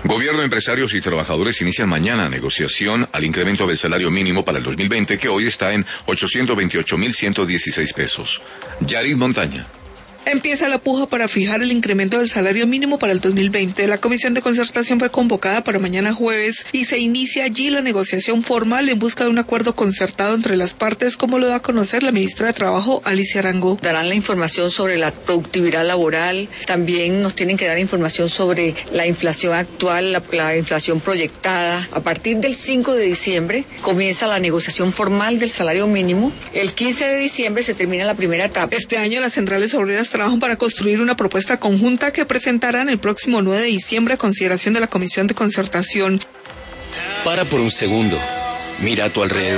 Gobierno, empresarios y trabajadores inician mañana negociación al incremento del salario mínimo para el 2020, que hoy está en 828.116 pesos. Yarid Montaña. Empieza la puja para fijar el incremento del salario mínimo para el 2020. La comisión de concertación fue convocada para mañana jueves y se inicia allí la negociación formal en busca de un acuerdo concertado entre las partes, como lo da a conocer la ministra de Trabajo, Alicia Arango. Darán la información sobre la productividad laboral, también nos tienen que dar información sobre la inflación actual, la inflación proyectada. A partir del 5 de diciembre comienza la negociación formal del salario mínimo. El 15 de diciembre se termina la primera etapa. Este año las centrales obreras trabajan para construir una propuesta conjunta que presentarán el próximo 9 de diciembre a consideración de la Comisión de Concertación. Para por un segundo. Mira a tu alrededor.